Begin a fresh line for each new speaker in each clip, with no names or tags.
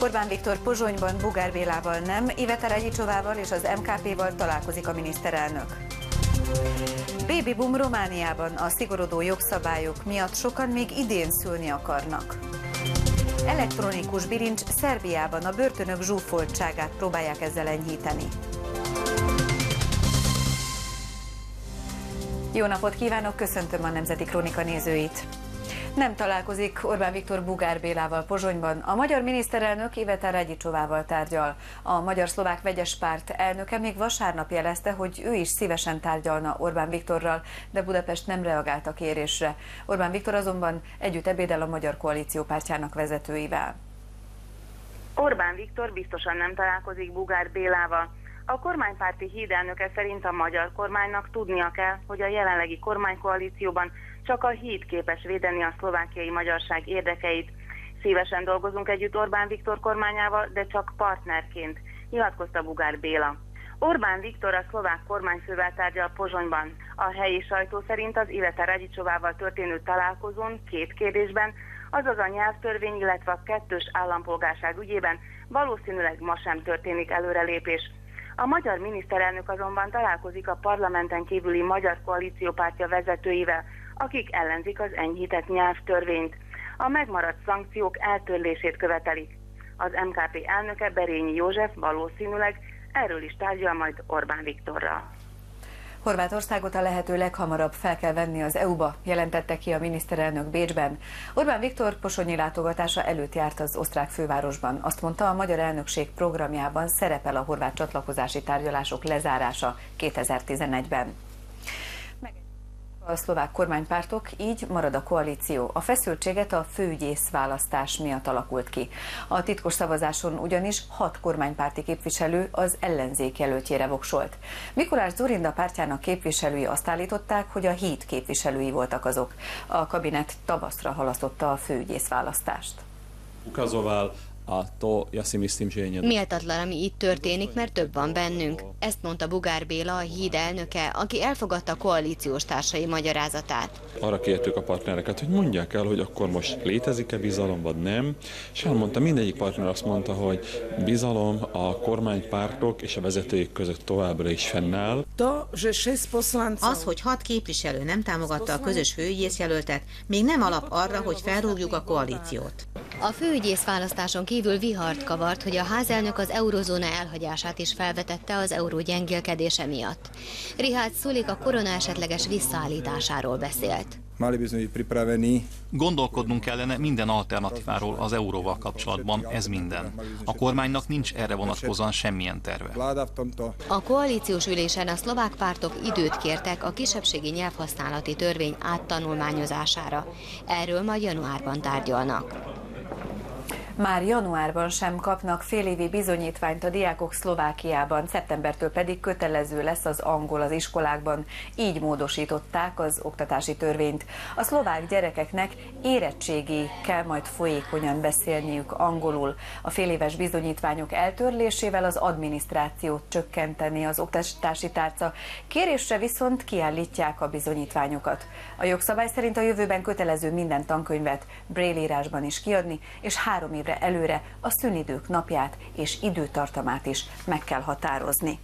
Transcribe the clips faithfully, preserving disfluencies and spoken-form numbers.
Orbán Viktor Pozsonyban Bugár Bélával nem, Iveta Ragyicsovával és az em ká pé-val találkozik a miniszterelnök. Baby boom Romániában, a szigorodó jogszabályok miatt sokan még idén szülni akarnak. Elektronikus bilincs Szerbiában, a börtönök zsúfoltságát próbálják ezzel enyhíteni. Jó napot kívánok, köszöntöm a Nemzeti Krónika nézőit! Nem találkozik Orbán Viktor Bugár Bélával Pozsonyban. A magyar miniszterelnök Iveta Ragyicsovával tárgyal. A Magyar-Szlovák Vegyes Párt elnöke még vasárnap jelezte, hogy ő is szívesen tárgyalna Orbán Viktorral, de Budapest nem reagált a kérésre. Orbán Viktor azonban együtt ebédel a Magyar Koalíció pártjának vezetőivel.
Orbán Viktor biztosan nem találkozik Bugár Bélával. A kormánypárti hídelnöke szerint a magyar kormánynak tudnia kell, hogy a jelenlegi kormánykoalícióban csak a híd képes védeni a szlovákiai magyarság érdekeit. Szívesen dolgozunk együtt Orbán Viktor kormányával, de csak partnerként, nyilatkozta Bugár Béla. Orbán Viktor a szlovák kormányfővel tárgyal Pozsonyban. A helyi sajtó szerint az Iveta Ragyicsovával történő találkozón két kérdésben, azaz a nyelvtörvény, illetve a kettős állampolgárság ügyében valószínűleg ma sem történik előrelépés. A magyar miniszterelnök azonban találkozik a parlamenten kívüli Magyar Koalíció pártja vezetőivel, akik ellenzik az enyhített nyelvtörvényt. A megmaradt szankciók eltörlését követelik. Az em ká pé elnöke Berényi József valószínűleg erről is tárgyal majd Orbán Viktorral.
Horvátországot a lehető leghamarabb fel kell venni az é u-ba, jelentette ki a miniszterelnök Bécsben. Orbán Viktor pozsonyi látogatása előtt járt az osztrák fővárosban. Azt mondta, a magyar elnökség programjában szerepel a horvát csatlakozási tárgyalások lezárása kétezer-tizenegyben. A szlovák kormánypártok, így marad a koalíció. A feszültséget a főügyész választás miatt alakult ki. A titkos szavazáson ugyanis hat kormánypárti képviselő az ellenzék jelöltjére voksolt. Mikulás Dzurinda pártjának képviselői azt állították, hogy a híd képviselői voltak azok. A kabinet tavaszra halasztotta a főügyész választást.
Ukazoval a to, ja si myslím, že je nedostatočné.
Méltatlan, ami itt történik, mert több van bennünk. Ezt mondta Bugár Béla, a híd elnöke, aki elfogadta koalíciós társai magyarázatát.
Arra kértük a partnereket, hogy mondják el, hogy akkor most létezik-e bizalom, vagy nem. És elmondta, mindegyik partner azt mondta, hogy bizalom a kormánypártok és a vezetőik között továbbra is fennáll.
Az, hogy hat képviselő nem támogatta a közös főügyészjelöltet, még nem alap arra, hogy felrúgjuk a koalíciót.
A főügyész választáson kívül vihart kavart, hogy a házelnök az eurozóna elhagyását is felvetette az euró gyengélkedése miatt. Richard Sulik a korona esetleges visszaállításáról beszélt.
Gondolkodnunk kellene minden alternatíváról az euróval kapcsolatban, ez minden. A kormánynak nincs erre vonatkozóan semmilyen terve.
A koalíciós ülésen a szlovák pártok időt kértek a kisebbségi nyelvhasználati törvény áttanulmányozására. Erről majd januárban tárgyalnak.
Már januárban sem kapnak félévi bizonyítványt a diákok Szlovákiában, szeptembertől pedig kötelező lesz az angol az iskolákban. Így módosították az oktatási törvényt. A szlovák gyerekeknek érettségig kell majd folyékonyan beszélniük angolul. A féléves bizonyítványok eltörlésével az adminisztrációt csökkenteni az oktatási tárca. Kérésre viszont kiállítják a bizonyítványokat. A jogszabály szerint a jövőben kötelező minden tankönyvet Braille írásban is kiadni, és három évre előre a szünidők napját és időtartamát is meg kell határozni.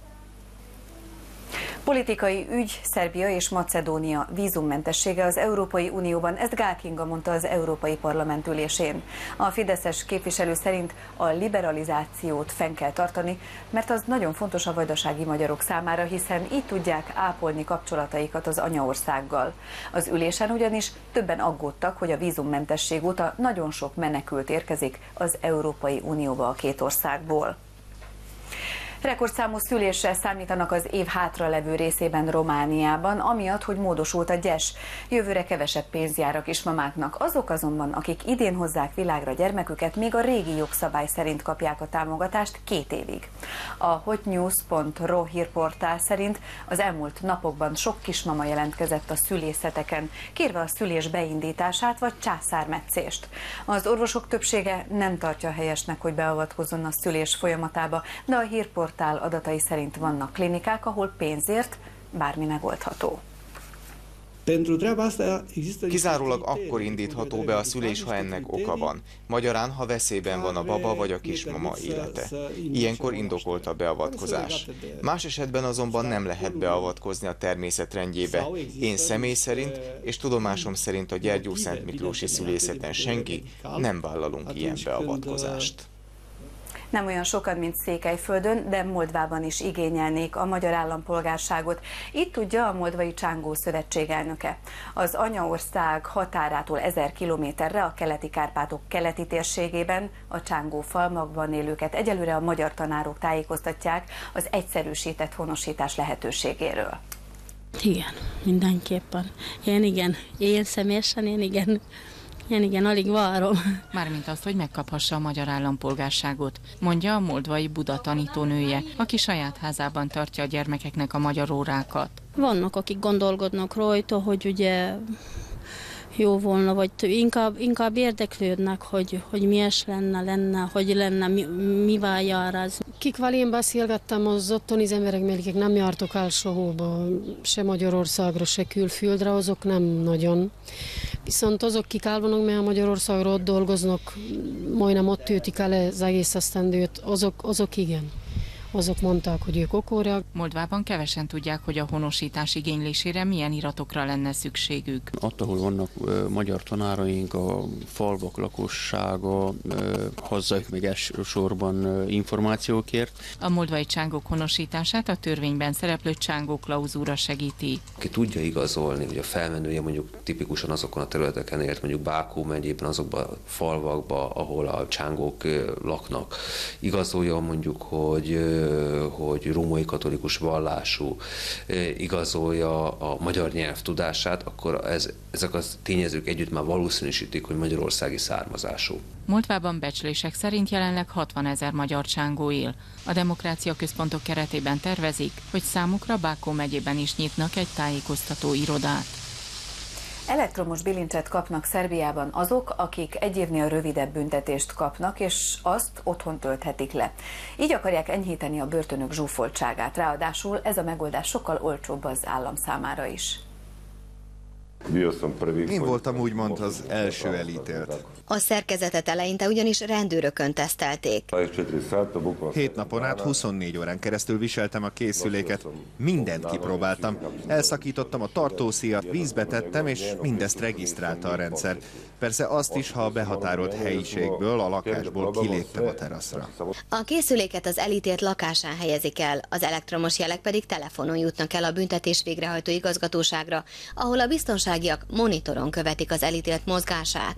Politikai ügy, Szerbia és Macedónia vízummentessége az Európai Unióban, ezt Gál Kinga mondta az Európai Parlament ülésén. A fideszes képviselő szerint a liberalizációt fenn kell tartani, mert az nagyon fontos a vajdasági magyarok számára, hiszen így tudják ápolni kapcsolataikat az anyaországgal. Az ülésen ugyanis többen aggódtak, hogy a vízummentesség óta nagyon sok menekült érkezik az Európai Unióba a két országból. Rekordszámú szülésre számítanak az év hátralevő részében Romániában, amiatt, hogy módosult a gyes. Jövőre kevesebb pénz jár a kismamáknak. Azok azonban, akik idén hozzák világra gyermeküket, még a régi jogszabály szerint kapják a támogatást két évig. A hotnews pont ro hírportál szerint az elmúlt napokban sok kismama jelentkezett a szülészeteken, kérve a szülés beindítását vagy császármetszést. Az orvosok többsége nem tartja helyesnek, hogy beavatkozzon a szülés folyamatába, de a hírportál adatai szerint vannak klinikák, ahol pénzért bármi megoldható.
Kizárólag akkor indítható be a szülés, ha ennek oka van. Magyarán, ha veszélyben van a baba vagy a kismama élete. Ilyenkor indokolt a beavatkozás. Más esetben azonban nem lehet beavatkozni a természet rendjébe. Én személy szerint és tudomásom szerint a Gyergyószentmiklósi szülészeten senki nem vállalunk ilyen beavatkozást.
Nem olyan sokan, mint Székelyföldön, de Moldvában is igényelnék a magyar állampolgárságot. Itt tudja a Moldvai Csángó Szövetség elnöke. Az anyaország határától ezer kilométerre a Keleti-Kárpátok keleti térségében a Csángó falvakban élőket egyelőre a magyar tanárok tájékoztatják az egyszerűsített honosítás lehetőségéről.
Igen, mindenképpen. Én igen, én személyesen, én igen. Én igen, alig várom.
Mármint azt, hogy megkaphassa a magyar állampolgárságot, mondja a moldvai Buda tanítónője, aki saját házában tartja a gyermekeknek a magyar órákat.
Vannak, akik gondolkodnak rajta, hogy ugye jó volna, vagy inkább, inkább érdeklődnek, hogy, hogy milyes lenne, lenne, hogy lenne, mi, mivel jár ez.
Kikvel én beszélgettem, az ottani emberek, akik nem jártok el sehova, se Magyarországra, se külföldre, azok nem nagyon. Viszont azok, kik el vannak, mert Magyarországra ott dolgoznak, majdnem ott töltik el az egész esztendőt, azok, azok igen. Azok mondták, hogy ők okorják.
Moldvában kevesen tudják, hogy a honosítás igénylésére milyen iratokra lenne szükségük.
Ott, ahol vannak uh, magyar tanáraink, a falvak lakossága uh, hozzájuk még elsősorban uh, információkért.
A moldvai csángók honosítását a törvényben szereplő csángó klauzúra segíti.
Ki tudja igazolni, hogy a felmenője mondjuk tipikusan azokon a területeken élt, mondjuk Bákó megyében, azokban a falvakban, ahol a csángók uh, laknak. Igazolja mondjuk, hogy uh, hogy római katolikus vallású, igazolja a magyar nyelv tudását, akkor ez, ezek a tényezők együtt már valószínűsítik, hogy magyarországi származású.
Moldvában becslések szerint jelenleg hatvanezer magyar csángó él. A demokrácia központok keretében tervezik, hogy számukra Bákó megyében is nyitnak egy tájékoztató irodát.
Elektromos bilincset kapnak Szerbiában azok, akik egy évnél rövidebb büntetést kapnak, és azt otthon tölthetik le. Így akarják enyhíteni a börtönök zsúfoltságát, ráadásul ez a megoldás sokkal olcsóbb az állam számára is.
Én voltam úgymond az első elítélt.
A szerkezetet eleinte ugyanis rendőrökön tesztelték.
Hét napon át huszonnégy órán keresztül viseltem a készüléket. Mindent kipróbáltam. Elszakítottam a tartószíjat, vízbe tettem, és mindezt regisztrálta a rendszer. Persze azt is, ha a behatárolt helyiségből, a lakásból kiléptem a teraszra.
A készüléket az elítélt lakásán helyezik el, az elektromos jelek pedig telefonon jutnak el a büntetés végrehajtó igazgatóságra, ahol a biztonságiak monitoron követik az elítélt mozgását.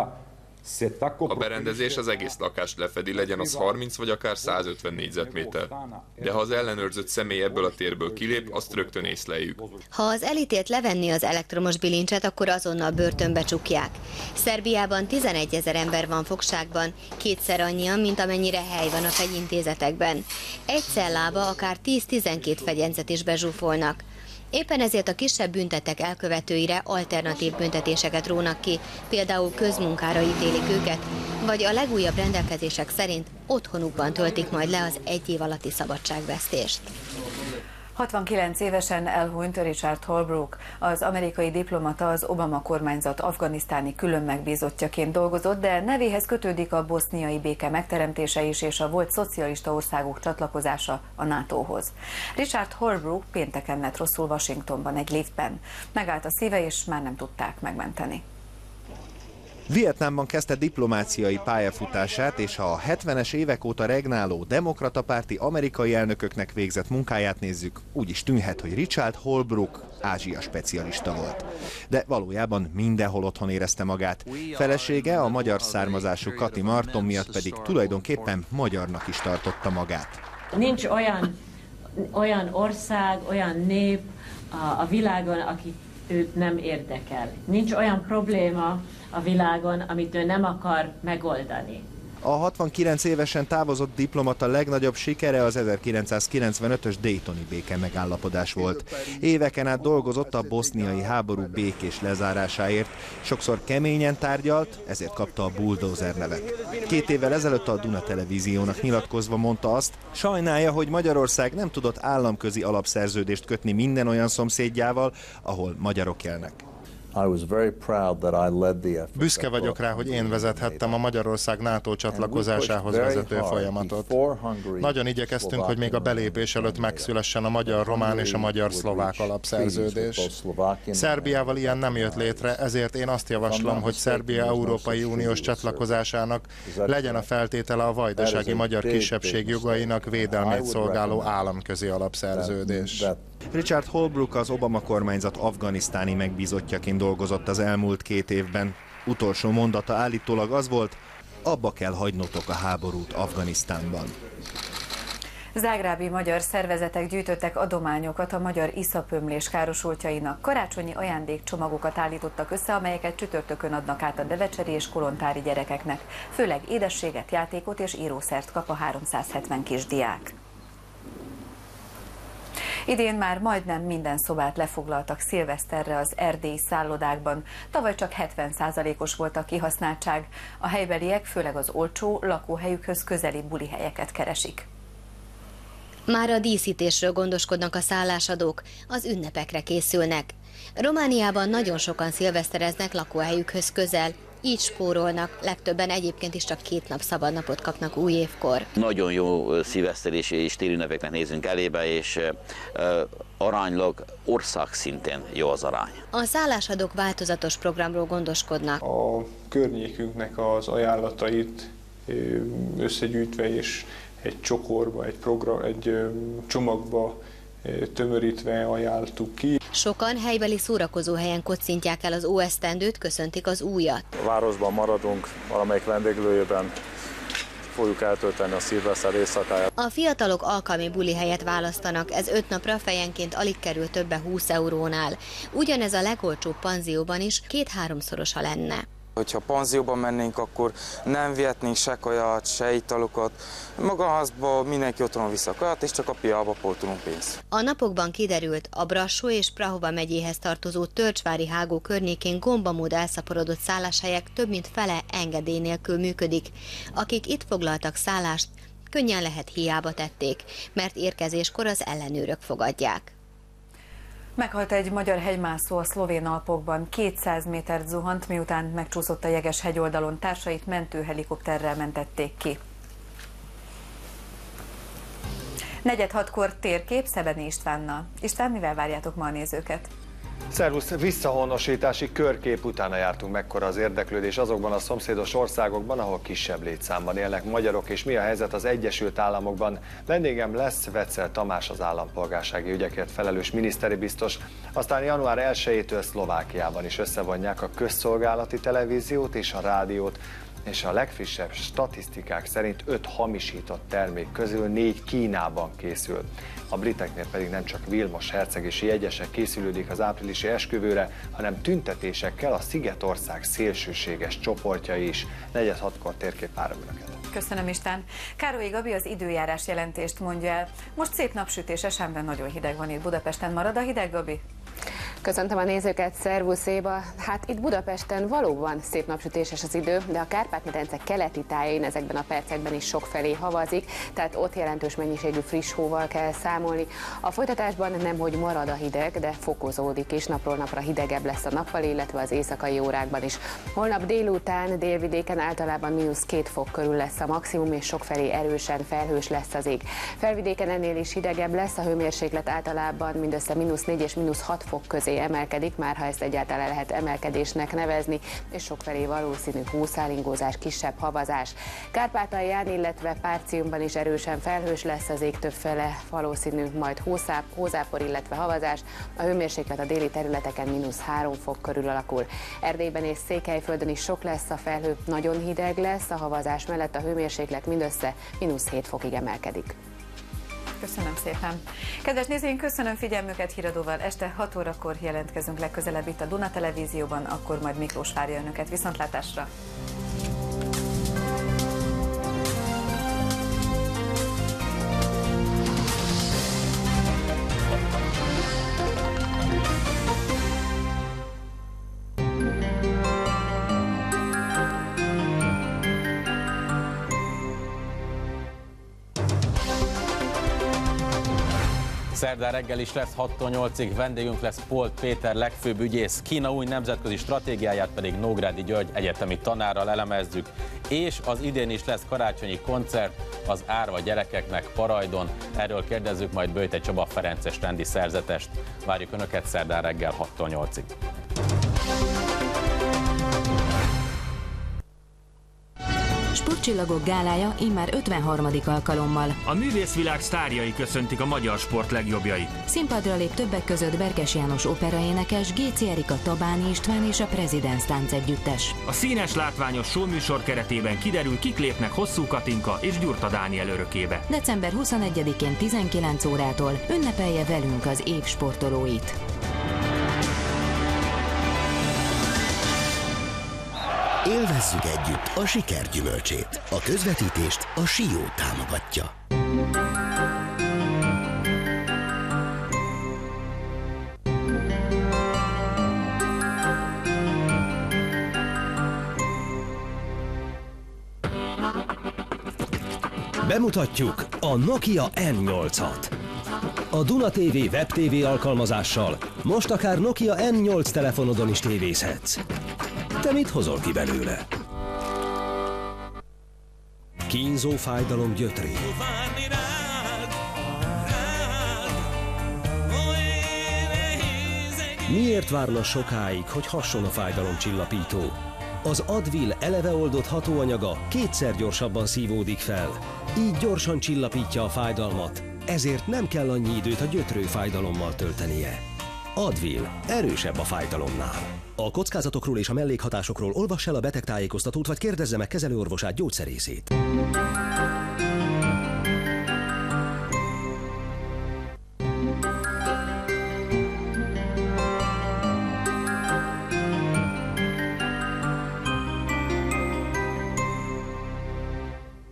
A berendezés az egész lakást lefedi, legyen az harminc vagy akár százötven négyzetméter. De ha az ellenőrzött személy ebből a térből kilép, azt rögtön észleljük.
Ha az elítélt levenni az elektromos bilincset, akkor azonnal börtönbe csukják. Szerbiában tizenegyezer ember van fogságban, kétszer annyian, mint amennyire hely van a fegyintézetekben. Egy cellába akár tíz-tizenkét fegyenzet is bezsúfolnak. Éppen ezért a kisebb büntettek elkövetőire alternatív büntetéseket rónak ki, például közmunkára ítélik őket, vagy a legújabb rendelkezések szerint otthonukban töltik majd le az egy év alatti szabadságvesztést.
hatvankilenc évesen elhunyt Richard Holbrooke. Az amerikai diplomata az Obama kormányzat afganisztáni külön megbízottjaként dolgozott, de nevéhez kötődik a boszniai béke megteremtése is, és a volt szocialista országok csatlakozása a nátóhoz. Richard Holbrooke pénteken lett rosszul Washingtonban egy liftben. Megállt a szíve, és már nem tudták megmenteni.
Vietnámban kezdte diplomáciai pályafutását, és ha a hetvenes évek óta regnáló demokrata párti amerikai elnököknek végzett munkáját nézzük, úgy is tűnhet, hogy Richard Holbrooke Ázsia specialista volt. De valójában mindenhol otthon érezte magát. Felesége, a magyar származású Kati Marton miatt pedig tulajdonképpen magyarnak is tartotta magát.
Nincs olyan, olyan ország, olyan nép a, a világon, aki őt nem érdekel. Nincs olyan probléma a világon, amit ő nem akar megoldani.
A hatvankilenc évesen távozott diplomata legnagyobb sikere az ezerkilencszázkilencvenötös Daytoni béke megállapodás volt. Éveken át dolgozott a boszniai háború békés lezárásáért. Sokszor keményen tárgyalt, ezért kapta a bulldozer nevet. Két évvel ezelőtt a Duna Televíziónak nyilatkozva mondta azt, sajnálja, hogy Magyarország nem tudott államközi alapszerződést kötni minden olyan szomszédjával, ahol magyarok élnek.
Büszke vagyok rá, hogy én vezethettem a Magyarország NATO csatlakozásához vezető folyamatot. Nagyon igyekeztünk, hogy még a belépés előtt megszülessen a magyar-román és a magyar-szlovák alapszerződés. Szerbiával ilyen nem jött létre, ezért én azt javaslom, hogy Szerbia Európai Uniós csatlakozásának legyen a feltétele a vajdasági magyar kisebbség jogainak védelmét szolgáló államközi alapszerződés.
Richard Holbrooke az Obama kormányzat afganisztáni megbízottjaként dolgozott az elmúlt két évben. Utolsó mondata állítólag az volt, abba kell hagynotok a háborút Afganisztánban.
Zágrábi magyar szervezetek gyűjtöttek adományokat a magyar iszapömlés károsultjainak. Karácsonyi ajándékcsomagokat állítottak össze, amelyeket csütörtökön adnak át a devecseri és kolontári gyerekeknek. Főleg édességet, játékot és írószert kap a háromszázhetven kisdiák. Idén már majdnem minden szobát lefoglaltak szilveszterre az erdélyi szállodákban. Tavaly csak hetven százalékos volt a kihasználtság. A helybeliek főleg az olcsó, lakóhelyükhöz közeli bulihelyeket keresik.
Már a díszítésről gondoskodnak a szállásadók, az ünnepekre készülnek. Romániában nagyon sokan szilvesztereznek lakóhelyükhöz közel, így spórolnak, legtöbben egyébként is csak két nap szabadnapot kapnak új évkor.
Nagyon jó szilveszter és téli ünnepeknek nézünk elébe, és aránylag országszinten jó az arány.
A szállásadók változatos programról gondoskodnak.
A környékünknek az ajánlatait összegyűjtve és egy csokorba, egy, program, egy csomagba tömörítve ajánltuk ki.
Sokan helybeli szórakozóhelyen kocintják el az óesztendőt, köszöntik az újat.
A városban maradunk, valamelyik vendéglőjében fogjuk eltölteni a szilveszter éjszakáját.
A fiatalok alkalmi buli helyet választanak, ez öt napra fejenként alig kerül többe húsz eurónál. Ugyanez a legolcsóbb panzióban is két-háromszorosa lenne.
Hogyha panzióban mennénk, akkor nem vihetnénk se kaját, se italokat. Maga a házba mindenki otthon visz a kaját, és csak a piába pótolunk pénzt.
A napokban kiderült, a Brassó és Prahova megyéhez tartozó Törcsvári hágó környékén gombamód elszaporodott szálláshelyek több mint fele engedély nélkül működik. Akik itt foglaltak szállást, könnyen lehet hiába tették, mert érkezéskor az ellenőrök fogadják.
Meghalt egy magyar hegymászó a szlovén Alpokban, kétszáz métert zuhant, miután megcsúszott a jeges hegyoldalon, társait mentőhelikopterrel mentették ki. Negyed hatkor térkép Szebeni Istvánnal. István, mivel várjátok ma a nézőket?
Szervusz, visszahonosítási körkép utána jártunk, mekkora az érdeklődés azokban a szomszédos országokban, ahol kisebb létszámban élnek magyarok, és mi a helyzet az Egyesült Államokban. Vendégem lesz Vecel Tamás, az állampolgársági ügyekért felelős miniszteri biztos. Aztán január elsejétől Szlovákiában is összevonják a közszolgálati televíziót és a rádiót, és a legfrissebb statisztikák szerint öt hamisított termék közül négy Kínában készül. A briteknél pedig nem csak Vilmos herceg és jegyesek készülődik az áprilisi esküvőre, hanem tüntetésekkel a Szigetország szélsőséges csoportjai is. Negyed hatkor térkép várom önöket.
Köszönöm, István. Károlyi Gabi az időjárás jelentést mondja el. Most szép napsütés, esemben nagyon hideg van itt Budapesten. Marad a hideg, Gabi?
Köszöntöm a nézőket, szervusz Éva! Hát itt Budapesten valóban szép napsütéses az idő, de a Kárpát-medence keleti tájain ezekben a percekben is sokfelé havazik, tehát ott jelentős mennyiségű friss hóval kell számolni. A folytatásban nemhogy marad a hideg, de fokozódik is, napról napra hidegebb lesz a nappal, illetve az éjszakai órákban is. Holnap délután délvidéken általában mínusz két fok körül lesz a maximum, és sokfelé erősen felhős lesz az ég. Felvidéken ennél is hidegebb lesz, a hőmérséklet általában mindössze mínusz négy és mínusz hat fok közé emelkedik, már ha ezt egyáltalán lehet emelkedésnek nevezni, és sokfelé valószínű hószálingózás, kisebb havazás. Kárpátalján, illetve Párciumban is erősen felhős lesz az ég, többfele valószínű majd hószáp, hózápor, illetve havazás. A hőmérséklet a déli területeken mínusz három fok körül alakul. Erdélyben és Székelyföldön is sok lesz a felhő, nagyon hideg lesz, a havazás mellett a hőmérséklet mindössze mínusz hét fokig emelkedik.
Köszönöm szépen. Kedves nézőink, köszönöm figyelmüket, híradóval este hat órakor jelentkezünk legközelebb itt a Duna Televízióban, akkor majd Miklós várja önöket. Viszontlátásra!
Szerdán reggel is lesz hattól nyolcig, vendégünk lesz Polt Péter legfőbb ügyész, Kína új nemzetközi stratégiáját pedig Nógrádi György egyetemi tanárral elemezzük, és az idén is lesz karácsonyi koncert az Árva gyerekeknek Parajdon. Erről kérdezzük majd Böjte Csaba Ferences rendi szerzetest. Várjuk Önöket szerdán reggel hattól nyolcig.
Sportcsillagok gálája immár ötvenharmadik alkalommal.
A művészvilág sztárjai köszöntik a magyar sport legjobbjait.
Színpadra lép többek között Berkes János operaénekes, Gé Cé Erika, Tabáni István és a Presidents táncegyüttes.
A színes, látványos showműsor keretében kiderül, kik lépnek Hosszú Katinka és Gyurta Dániel örökébe.
december huszonegyedikén tizenkilenc órától ünnepelje velünk az év sportolóit.
Élvezzük együtt a siker gyümölcsét. A közvetítést a Sió támogatja.
Bemutatjuk a Nokia N nyolcat. A Duna té vé web té vé alkalmazással most akár Nokia N nyolc telefonodon is tévézhetsz. Te mit hozol ki belőle? Kínzó fájdalom gyötré. Miért várna sokáig, hogy hasson a fájdalomcsillapító? Az Advil eleve oldott hatóanyaga kétszer gyorsabban szívódik fel. Így gyorsan csillapítja a fájdalmat, ezért nem kell annyi időt a gyötrő fájdalommal töltenie. Advil erősebb a fájdalomnál. A kockázatokról és a mellékhatásokról olvass el a betegtájékoztatót, vagy kérdezze meg kezelőorvosát, gyógyszerészét.